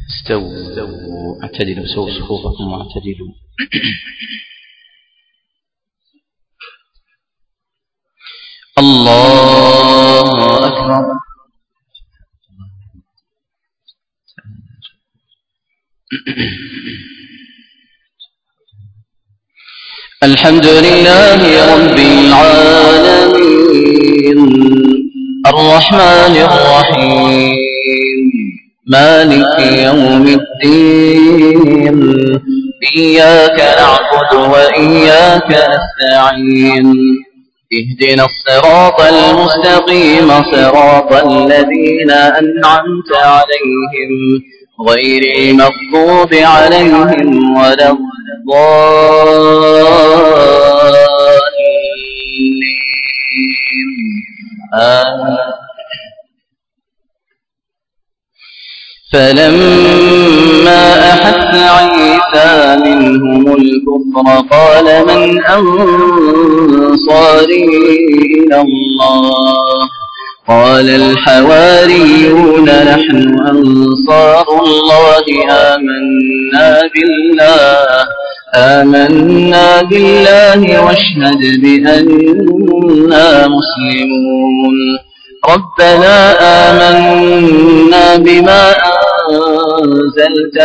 استووا اعتدلوا، سووا صفوفكم واعتدلوا. الله أكبر. الحمد لله رب العالمين الرحمن الرحيم مالك يوم الدين إياك نعبد وإياك نستعين اهدنا الصراط المستقيم صراط الذين أنعمت عليهم غير المغضوب عليهم ولا الضالين آمين. فلما أحس عيسى منهم الكفر قال من أنصاري إلى الله قال الحواريون نحن أنصار الله آمنا بالله واشهد بأننا مسلمون. ربنا آمنا بما أنزلت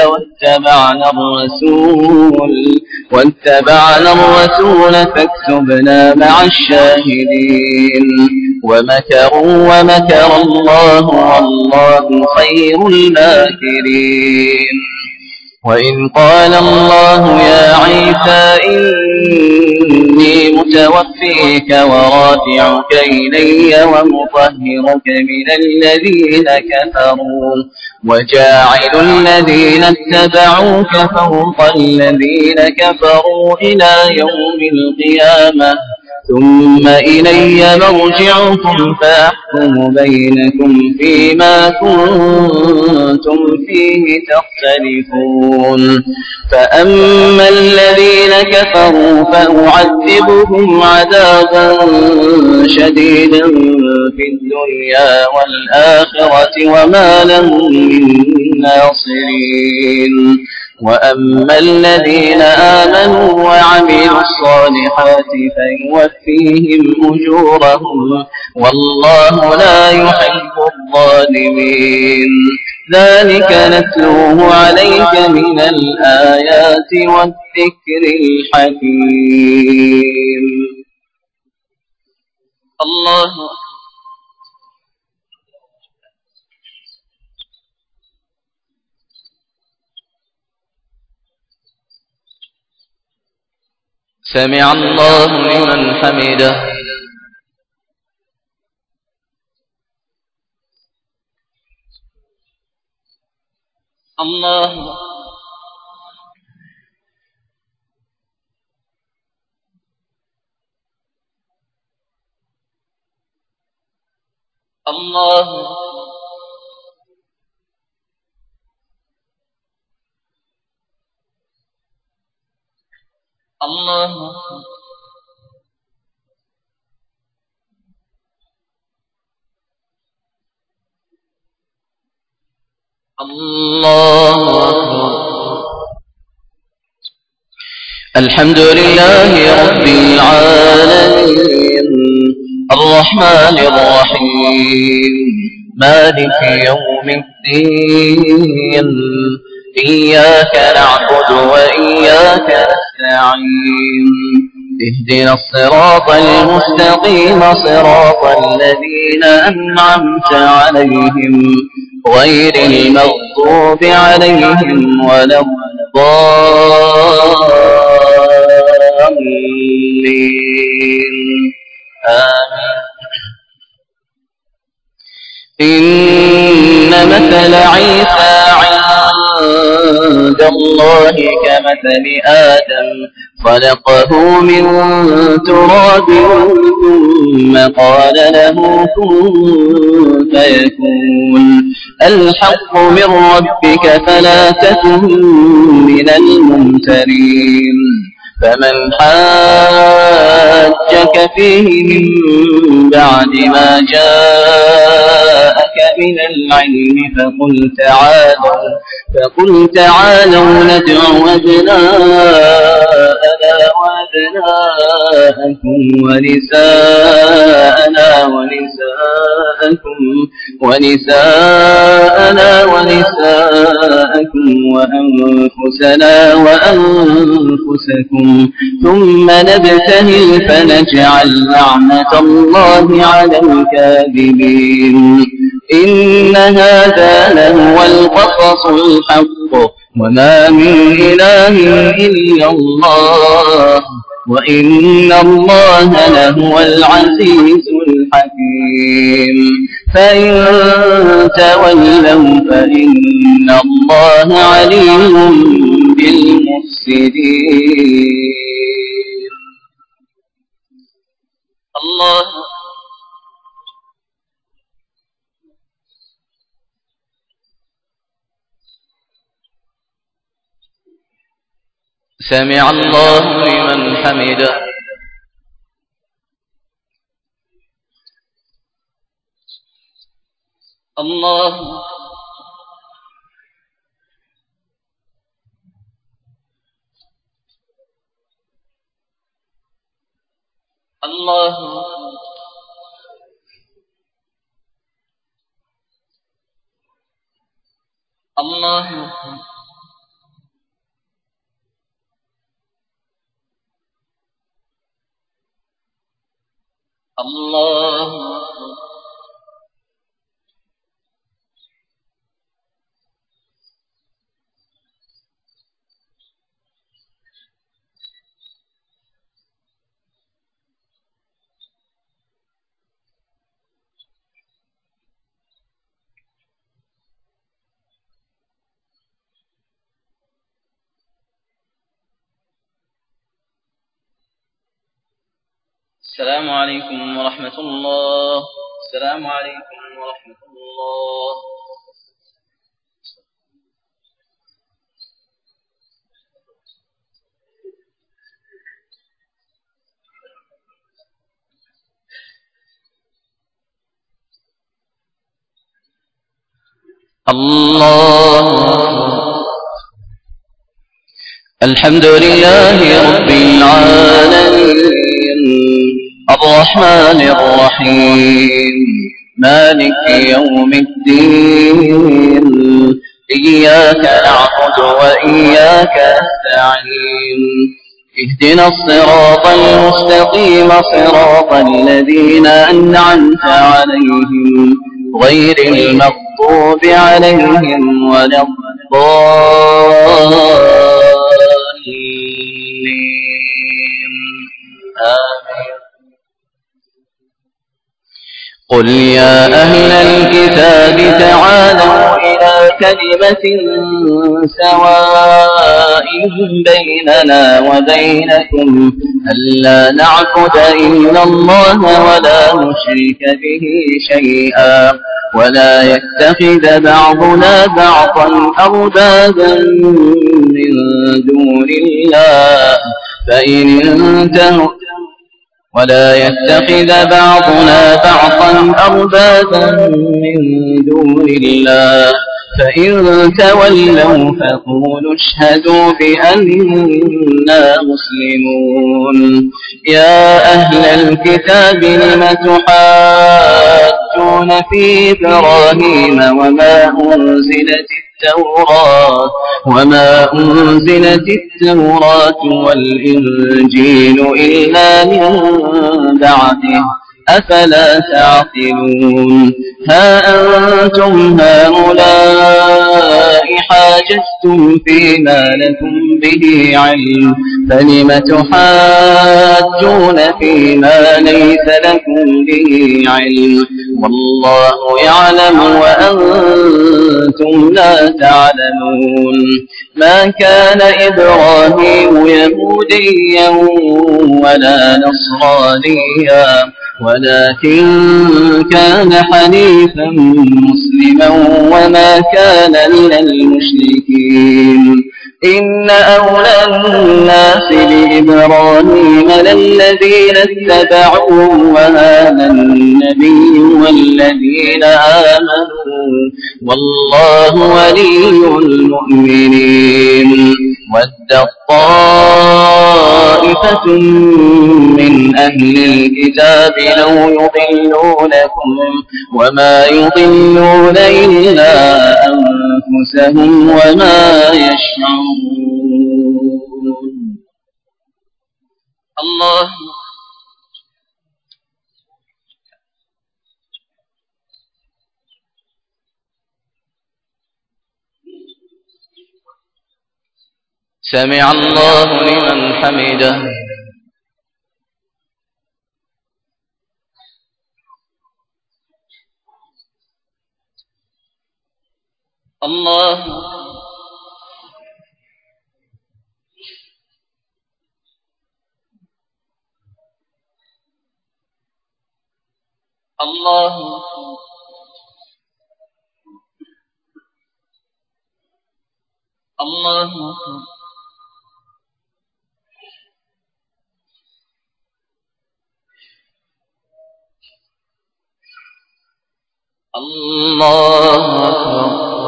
واتبعنا الرسول فاكتبنا مع الشاهدين. ومكروا ومكر الله والله خير الماكرين. وإذ قال الله يا عيسى إني متوفيك ورافعك إلي ومطهرك من الذين كفروا وجاعل الذين اتبعوك فوق الذين كفروا إلى يوم القيامة ثم إلي مرجعكم فأحكم بينكم فيما كنتم فيه تختلفون. فأما الذين كفروا فأعذبهم عذابا شديدا في الدنيا والآخرة وما لهم من ناصرين. وأما الذين آمنوا وعملوا الصالحات فيوفيهم أجورهم والله لا يحب الظالمين. ذلك نتلوه عليك من الآيات والذكر الحكيم. الله سمع الله لمن حمده. الله الله الله الله الحمد لله رب العالمين الرحمن الرحيم مالك يوم الدين إياك نعبد وإياك نستعين اهدنا الصراط المستقيم صراط الذين أنعمت عليهم غير المغضوب عليهم ولا الضالين آمين. إن مثل عيسى عند الله كمثل آدم خلقه من تراب ثم قال له كن فيكون. الحق من ربك فلا تكن من الممترين. فمن حاجك فيه من بعد ما جاءك من العلم فقل تعالوا ندع أبناءنا وأبناءكم ونساءنا ونساءكم وأنفسنا وأنفسكم ثم نبتهل فنجعل لعنة الله على الكاذبين إن هذا لهو القصص الحق وما من إله إلا الله وإن الله لهو العزيز الحكيم فإن تولوا فإن الله عليم بالمفسدين. الله سمع الله لمن حمده. الله الله الله الله السلام عليكم ورحمة الله. السلام عليكم ورحمة الله. الله الحمد لله رب العالمين الرحمن الرحيم مالك يوم الدين إياك نعبد وإياك نستعين اهدنا الصراط المستقيم صراط الذين أنعمت عليهم غير المغضوب عليهم ولا الضالين آمين. قل يا أهل الكتاب تعالوا إلى كلمة سواء بيننا وبينكم ألا نعبد إلا الله ولا نشرك به شيئا ولا يتخذ بعضنا بعضا أربابا من دون الله فإن انتهوا ولا يتخذ بعضنا بعضا أربابا من دون الله فإن تولوا فقولوا اشهدوا بأننا مسلمون. يا أهل الكتاب لم تحاجون في إبراهيم وما أنزلت التوراة والإنجيل إلا من بعده أفلا تعقلون. ها أنتم هؤلاء حاججتم فيما لكم به علم فلم تحاجون فيما ليس لكم به علم والله يعلم وأنتم لا تعلمون. ما كان إبراهيم يهوديا ولا نصرانيا ولكن كان حنيفا مسلما وما كان من المشركين. إن أولى الناس بإبراهيم للذين اتبعوه وهذا النبي والذين آمنوا والله ولي المؤمنين ودت طائفة من أهل الكتاب لو يضلونكم وما يضلون إلا أنفسهم وما يشعرون. الله سمع الله لمن حمده. الله الله الله الله.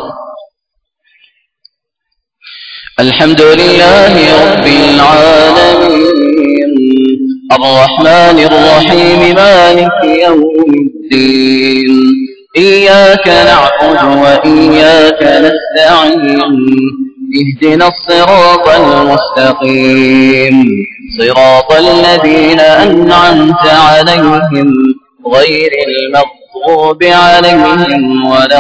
الحمد لله رب العالمين الرحمن الرحيم مالك يوم الدين إياك نعبد وإياك نستعين اهدنا الصراط المستقيم صراط الذين أنعمت عليهم غير المغضوب عليهم ولا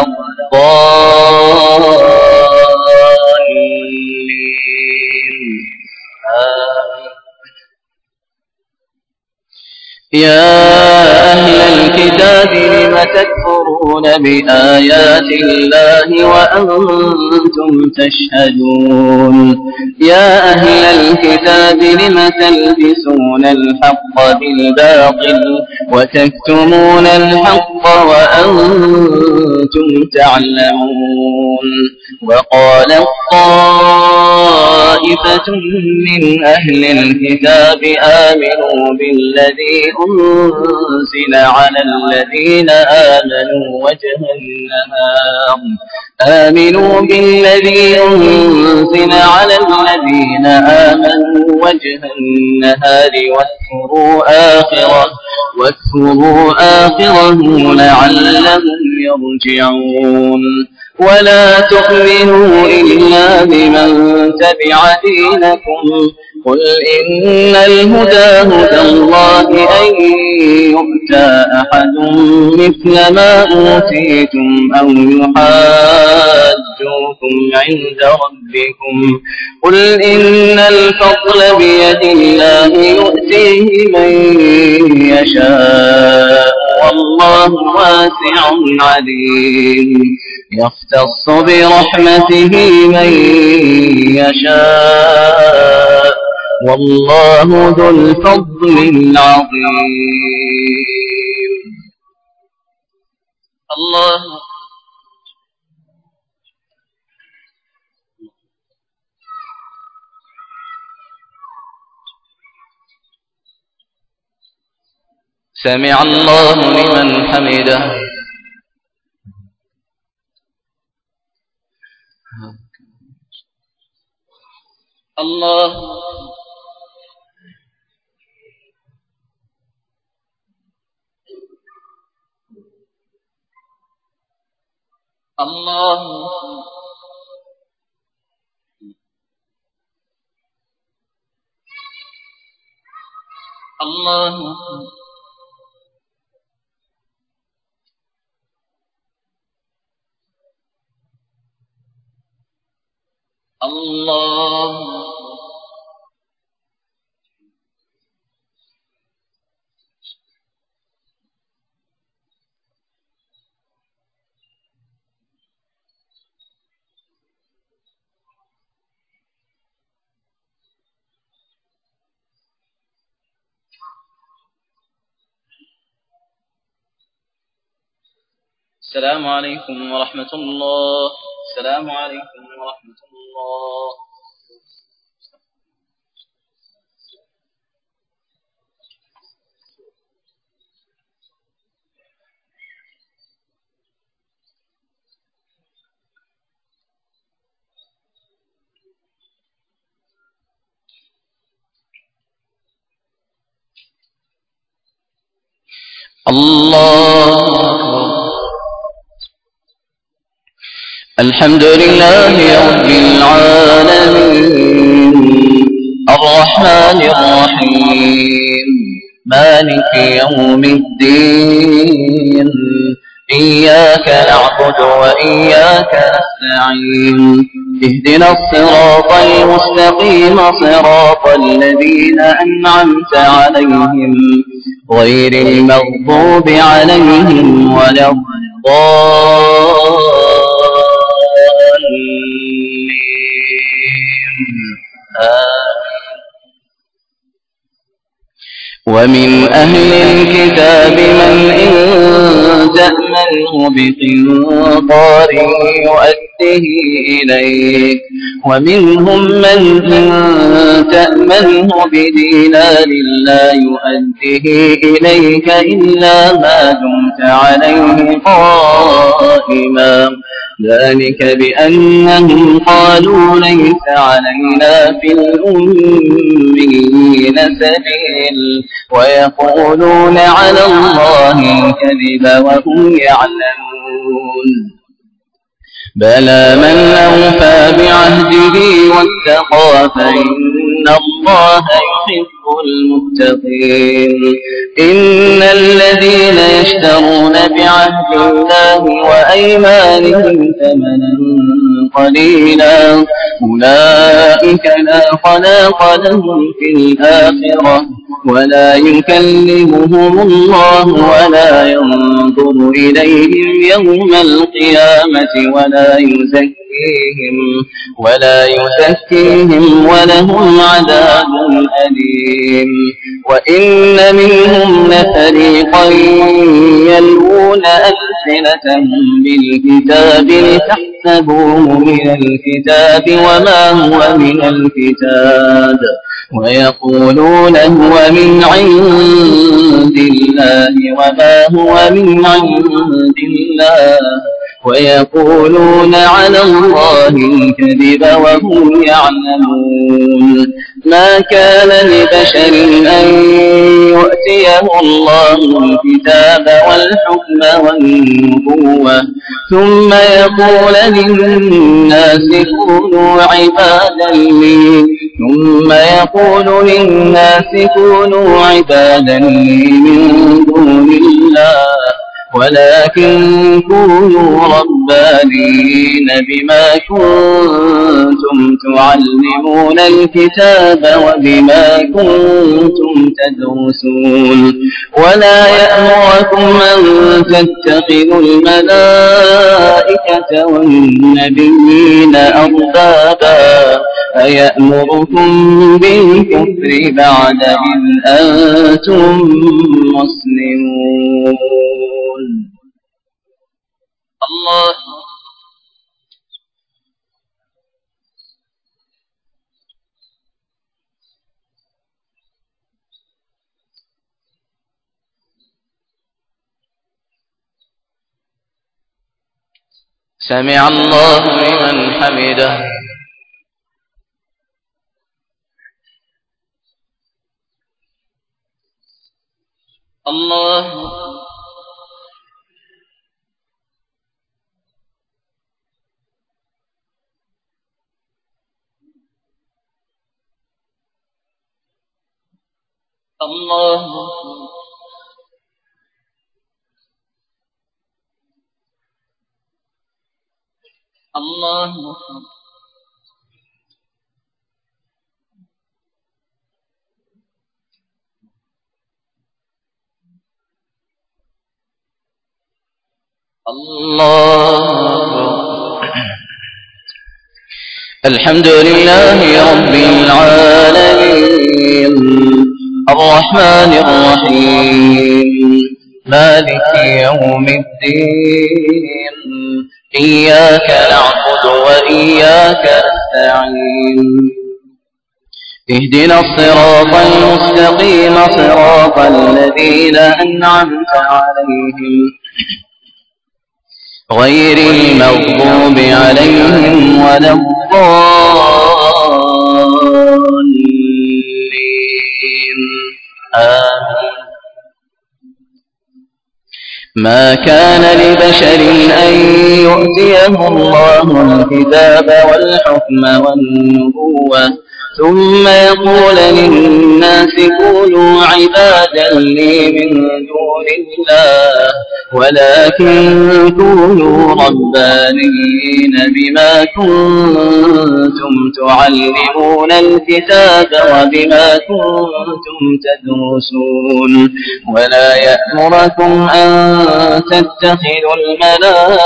الضالين. يا أهل الكتاب لم تكفرون بآيات الله وأنتم تشهدون يا أهل الكتاب لم تلبسون الحق بالباطل وتكتمون الحق وأنتم تعلمون. وقالت طائفة من أهل الكتاب آمنوا بالذي أنزل على الذين آمنوا وجه النهار واكفروا آخره لعلهم يرجعون. ولا تؤمنوا إلا لمن تبع دينكم قل إن الهدى هدى الله أن يؤتى أحد مثل ما أوتيتم أو يحاجوكم عند ربكم قل إن الفضل بيد الله يؤتيه من يشاء والله واسع عليم. يختص برحمته من يشاء والله ذو الفضل العظيم. الله سمع الله لمن حمده. الله الله الله الله. السلام عليكم ورحمة الله. السلام عليكم ورحمة الله. الحمد لله رب العالمين الرحمن الرحيم مالك يوم الدين إياك نعبد وإياك نستعين اهدنا الصراط المستقيم صراط الذين أنعمت عليهم غير المغضوب عليهم ولا ومن أهل الكتاب من إن تأمنه بقنطار يؤده إليك ومنهم من إن تأمنه بدينار لا يؤده إليك إلا ما دمت عليه قائما ذلك بأنهم قالوا ليس علينا في الأميين سبيل ويقولون على الله الكذب وهم يعلمون بلى من أوفى بعهده واتقى فإن الله يحب المتقين إن الذين يشترون بعهد الله وأيمانهم ثمنا قليلا أولئك لا خلاق لهم في الآخرة ولا يكلمهم الله ولا ينظر إليهم يوم القيامة ولا يزكيهم ولهم عذاب أليم وإن منهم لفريقا يلوون ألسنتهم بالكتاب لتحسبوه من الكتاب وما هو من الكتاب ويقولون هو من عند الله وما هو من عند الله ويقولون على الله الكذب وهم يعلمون ما كان لبشر أن يؤتيه الله الكتاب والحكم والنبوة ثم يقول للناس كونوا عبادا لي من دون الله ولكن كونوا ربانيين بما كنتم تعلمون الكتاب وبما كنتم تدرسون ولا يأمركم أن تتخذوا الملائكة والنبيين أربابا أيأمركم بالكفر بعد إذ أنتم مسلمون الله سمع الله لمن حمده الله الله الله الله الحمد لله رب العالمين الرحمن الرحيم مالك يوم الدين إياك نعبد وإياك نستعين اهدنا الصراط المستقيم صراط الذين أنعمت عليهم غير المغضوب عليهم ولا الضالين آمين ما كان لبشر أن يؤتيه الله الكتاب والحكم والنبوة ثم يقول للناس كونوا عبادا لي من دون الله ولكن كونوا ربانيين بما كنتم تعلمون الكتاب وبما كنتم تدرسون ولا يأمركم أن تتخذوا الملائكة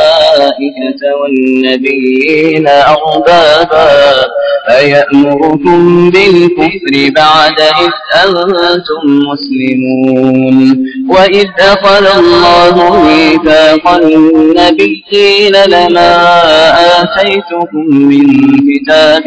والنبيين أربابا أيأمركم بالكفر بعد إذ أنتم مسلمون وإذ أخذ الله ميثاق النبيين لما آتيتكم من كتاب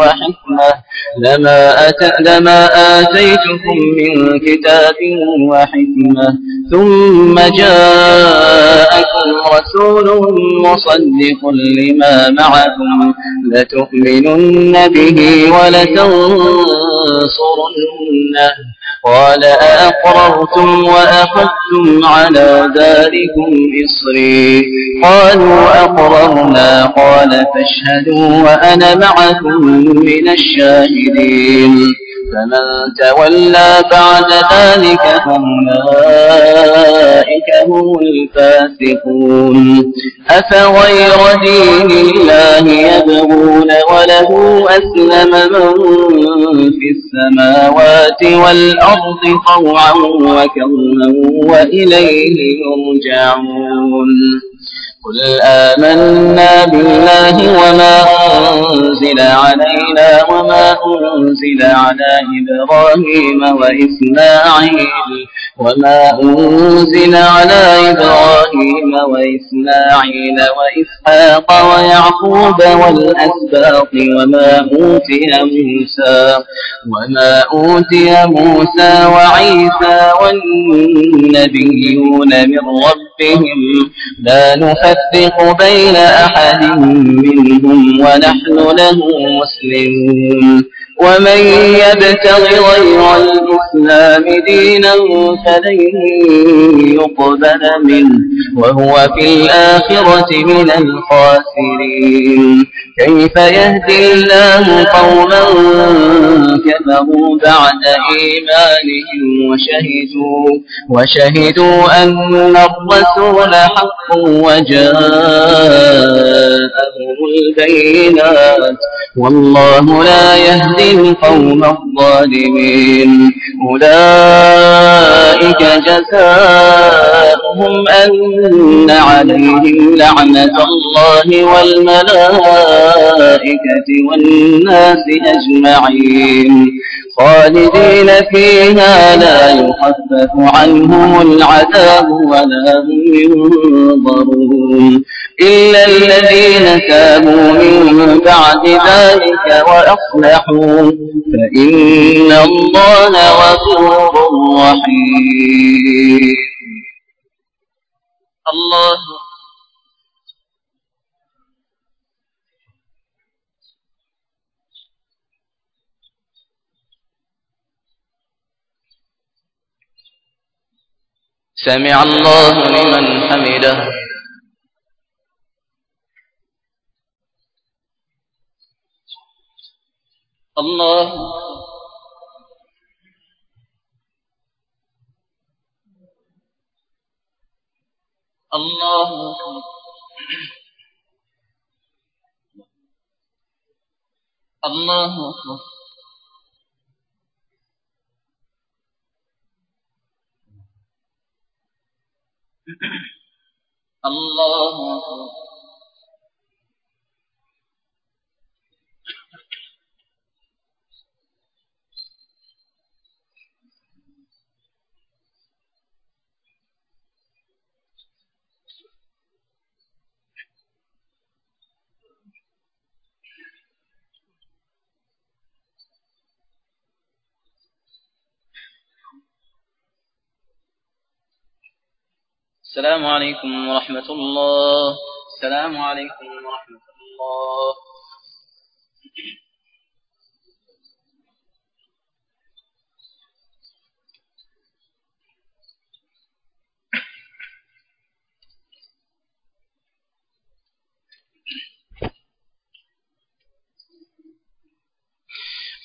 وحكمة ثم جاءكم رسول مصدق لما معكم لتؤمنن به ولتنصرنه قال أأقررتم وأخذتم على ذلكم إصري قالوا أقررنا قال فاشهدوا وأنا معكم من الشاهدين فمن تولى بعد ذلك فأولئك هم الفاسقون أفغير دين الله يبغون وله أسلم من في السماوات والأرض طوعا وكرها وإليه يرجعون قل آمنا بالله وما أنزل علينا وما أنزل على إبراهيم وإسماعيل وإسحاق ويعقوب والأسباط وما أوتي موسى وعيسى والنبيون من ربهم لا نفرق بين أحد منهم ونحن له مسلمون ومن يبتغ غير الإسلام دينا فلن يقبل منه وهو في الآخرة من الخاسرين كيف يهدي الله قوما كفروا بعد إيمانهم وشهدوا أن الرسول حق وجاءهم البينات والله لا يهدي القوم الظالمين أولئك جزاؤهم أن عليهم لعنة الله والملائكة والناس أجمعين خالدين فيها لا يخفف عنهم العذاب ولا هم ينظرون إلا الذين تابوا من بعد ذلك وأصلحوا فإن الله غفور رحيم. الله سمع الله لمن حمده. الله الله الله الله السلام عليكم ورحمة الله. السلام عليكم ورحمة الله.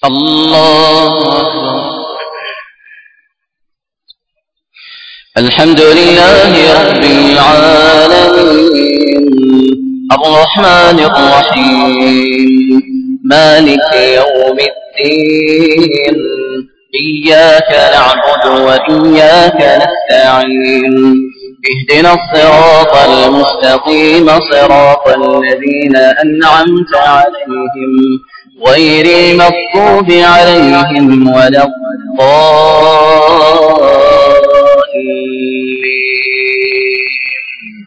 الله أكبر. الحمد لله رب العالمين الرحمن الرحيم مالك يوم الدين إياك نعبد وإياك نستعين اهدنا الصراط المستقيم صراط الذين أنعمت عليهم غير المغضوب عليهم ولا الضالين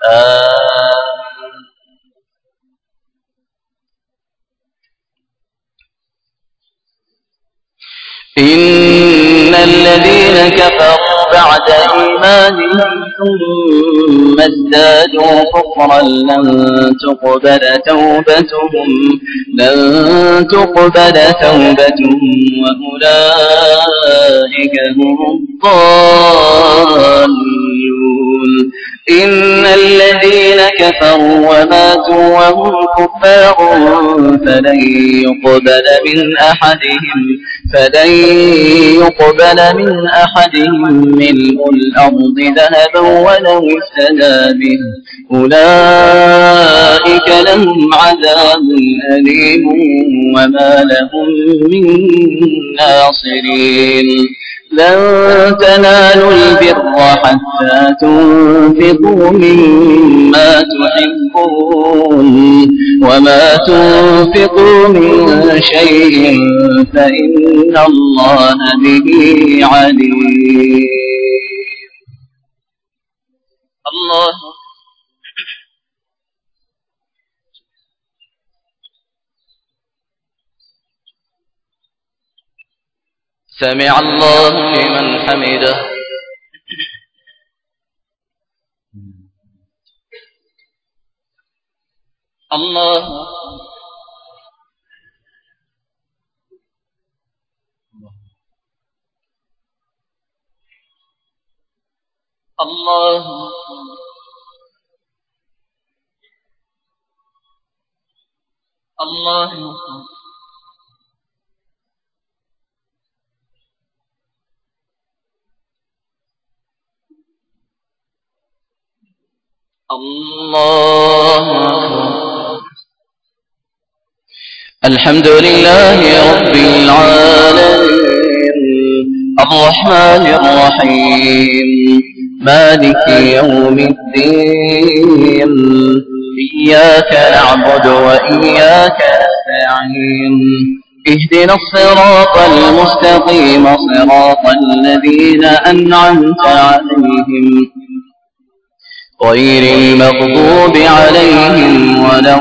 إن الذين كفروا بعد إيمانهم ثم ازدادوا كفرا لن تقبل توبتهم وأولئك هم الضالون إن الذين كفروا وماتوا وهم كفار فلن يقبل من أحدهم ملء الأرض ذهبا ولو افتدى به أولئك لهم عذاب أليم وما لهم من ناصرين لن تنالوا البر حتى تنفقوا مما تحبون وما تنفقوا من شيء فإن الله به عليم. الله سمع الله لمن حمده. الله الله الله الله الحمد لله رب العالمين الرحمن الرحيم مالك يوم الدين إياك نعبد وإياك نستعين اهدنا الصراط المستقيم صراط الذين أنعمت عليهم غير المغضوب عليهم ولا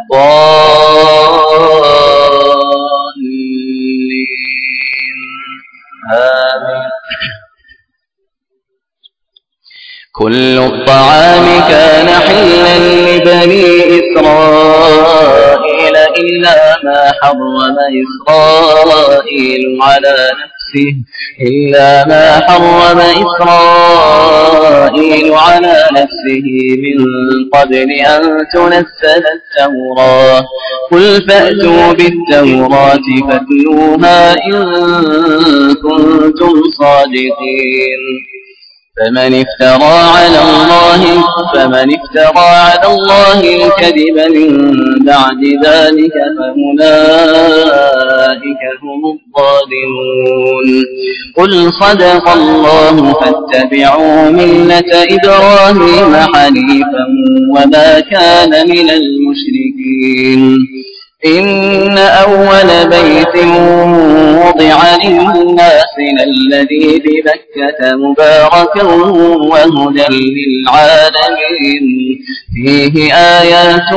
الضالين آمين. كل الطعام كان حلا لبني إسرائيل إلا ما حرم إسرائيل على نفسه من قبل أن تنزل التوراة قل فأتوا بالتوراة فاتلوها إن كنتم صادقين فمن افترى على الله الكذب من بعد ذلك فأولئك هم الظالمون. قل صدق الله فاتبعوا ملة إبراهيم حنيفا وما كان من المشركين إن أول بيت وضع للناس الذي ببكة مباركا وهدى للعالمين فيه آيات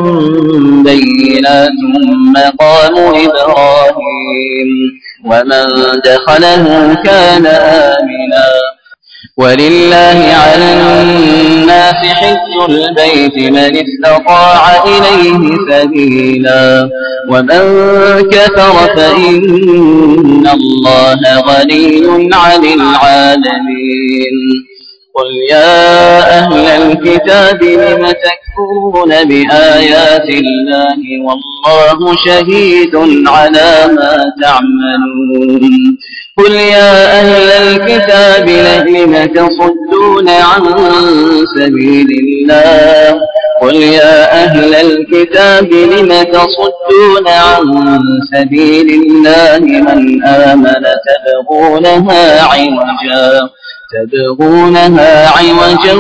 بينات مقام إبراهيم ومن دخله كان آمنا ولله على الناس حج البيت من استطاع إليه سبيلا ومن كفر فإن الله غني عن العالمين. قل يا أهل الكتاب لم تكفرون بآيات الله والله شهيد على ما تعملون قل يا أهل الكتاب لم تصدون عن سبيل الله قل يا أهل الكتاب لم تصدون عن سبيل الله من آمن تبغونها عوجا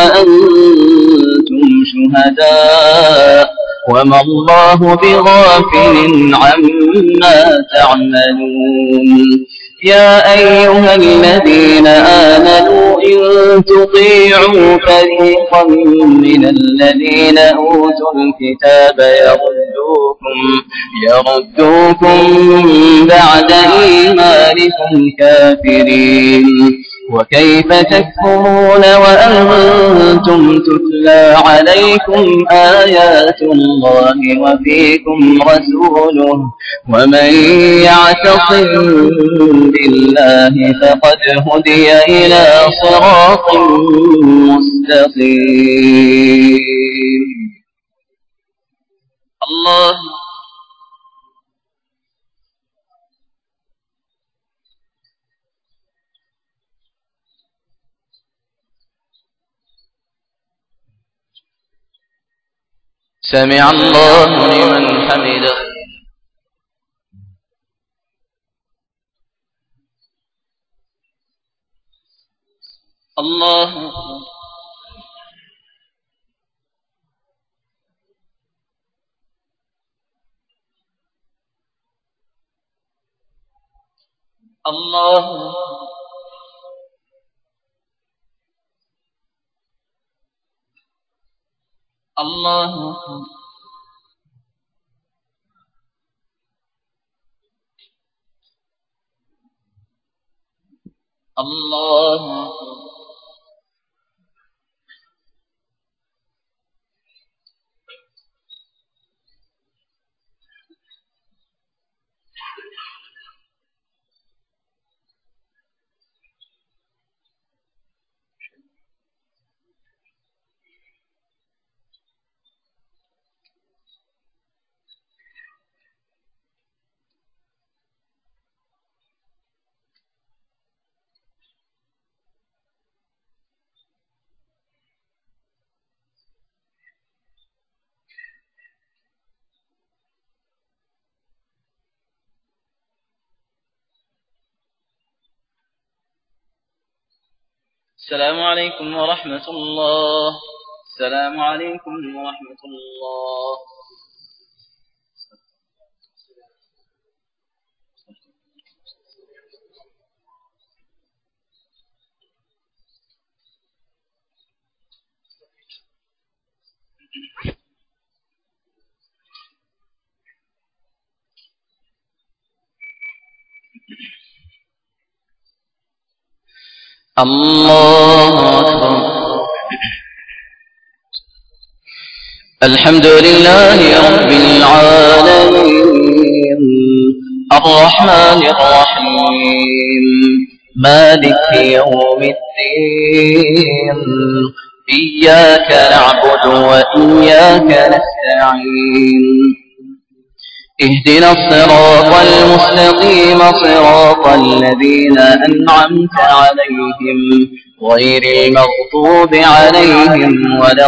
وأنتم شهداء وما الله بغافل عما تعملون يا أيها الذين آمنوا إن تطيعوا فريقا من الذين أوتوا الكتاب يردوكم بعد إيمانكم كافرين وكيف تكفرون وأنتم تتلى عليكم آيات الله وفيكم رسوله ومن يعتصم بالله فقد هدي إلى صراط مستقيم. الله سمع الله لمن حمده. الله الله الله الله السلام عليكم ورحمة الله. السلام عليكم ورحمة الله. الله أكبر. الحمد لله رب العالمين الرحمن الرحيم مالك يوم الدين إياك نعبد وإياك نستعين اهدنا الصراط المستقيم صراط الذين أنعمت عليهم غير المغضوب عليهم ولا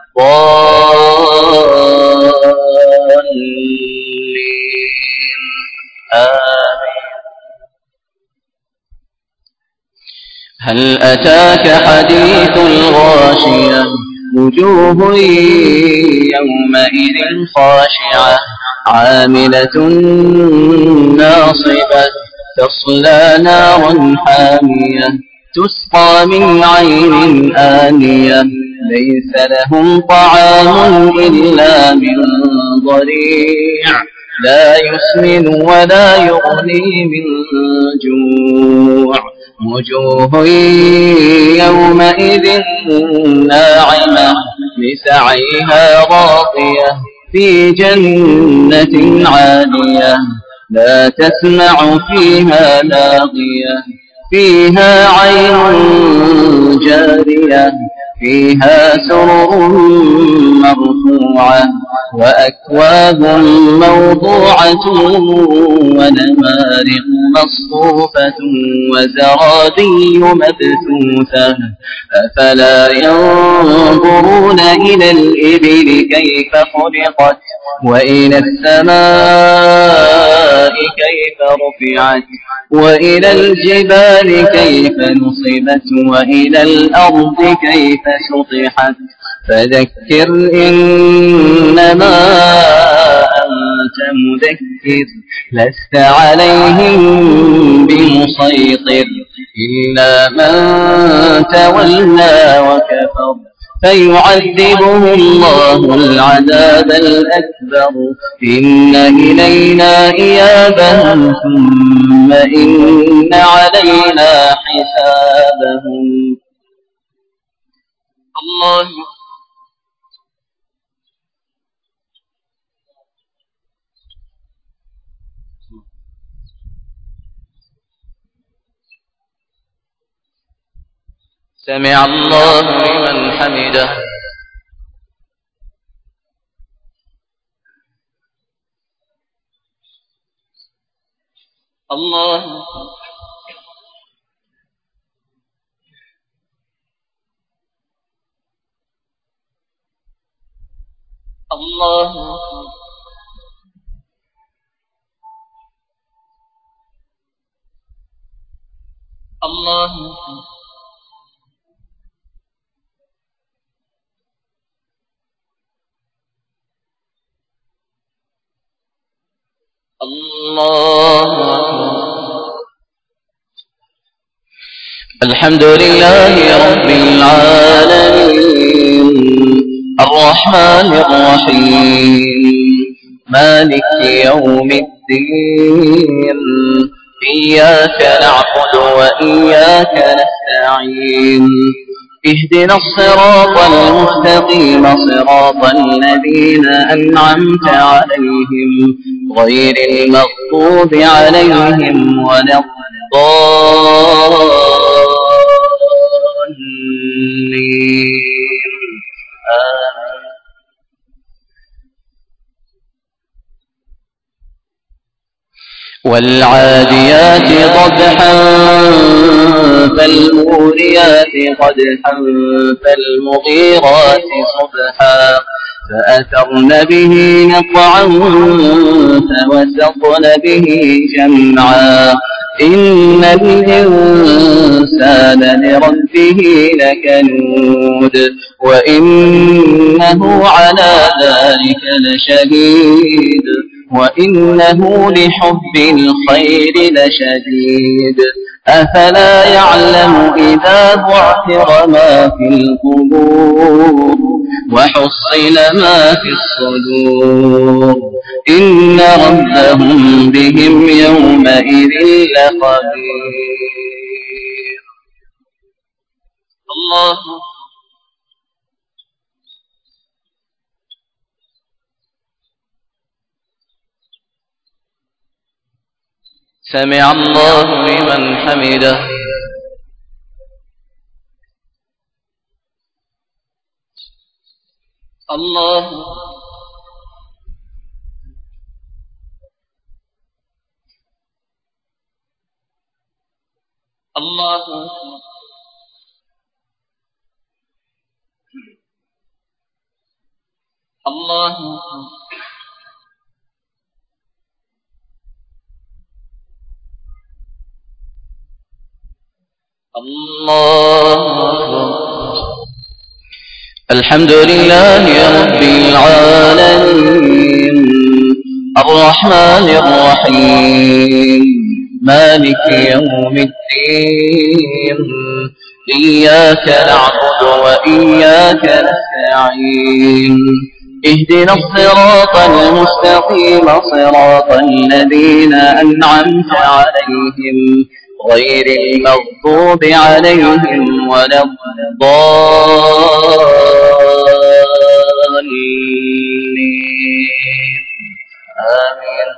الضالين آمين. هل أتاك حديث الغاشية وجوه يومئذ خاشعة عاملة ناصبة تصلى نارا حامية تسقى من عين آنية ليس لهم طعام إلا من ضريع لا يسمن ولا يغني من جوع وجوه يومئذ ناعمة لسعيها راضية في جنة عالية لا تسمع فيها لاغية فيها عين جارية دانية فيها سرر مرفوعة وأكواب موضوعة ونمارق مصفوفة وزرابي مبثوثة أفلا ينظرون إلى الإبل كيف خلقت وإلى السماء كيف رفعت وإلى الجبال كيف نصبت وإلى الأرض كيف سطحت فذكر إنما أنت مذكر لست عليهم بمسيطر إلا من تولى وكفر فيعذبه الله العذاب الأكبر إن إلينا إيابهم ثم إن علينا حسابهم. الله سمع الله لمن حمده. الله الله الله الله. الحمد لله رب العالمين الرحمن الرحيم مالك يوم الدين إياك نعبد وإياك نستعين اهدنا الصراط المستقيم صراط الذين أنعمت عليهم غير المغضوب عليهم ولا الضالين آمين. والعاديات ضبحا فالموريات قدحا فالمغيرات صبحا فأثرن به نقعا فوسطن به جمعا إن الإنسان لربه لكنود وإنه على ذلك لشهيد وإنه لحب الخير لشديد أفلا يعلم إذا بعثر ما في القبور وحصل ما في الصدور إن ربهم بهم يومئذ لخبير. الله سمع الله لمن حمده. الله الله الله الله. الحمد لله رب العالمين الرحمن الرحيم مالك يوم الدين إياك نعبد وإياك نستعين اهدنا الصراط المستقيم صراط الذين أنعمت عليهم غير المغضوب عليهم ولا الضالين آمين.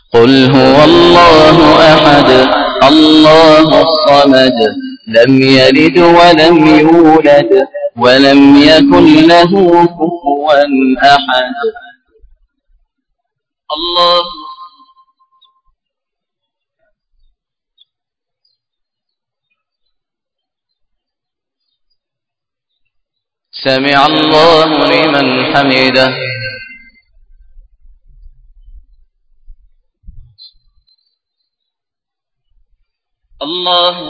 قل هو الله أحد الله الصمد لم يلد ولم يولد ولم يكن له كفوا أحد. الله سمع الله لمن حمده. الله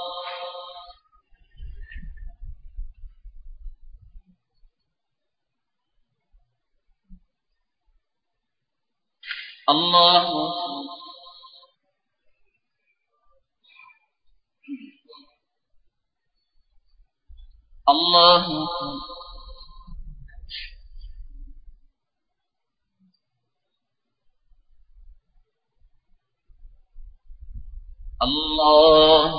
الله الله الله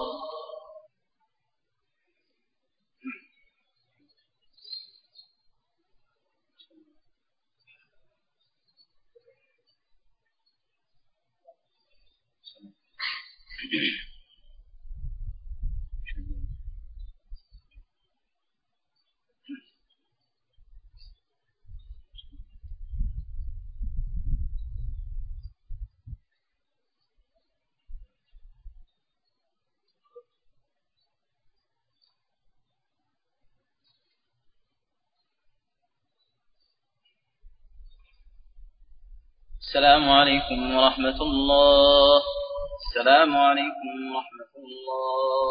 السلام عليكم ورحمة الله. السلام عليكم ورحمة الله.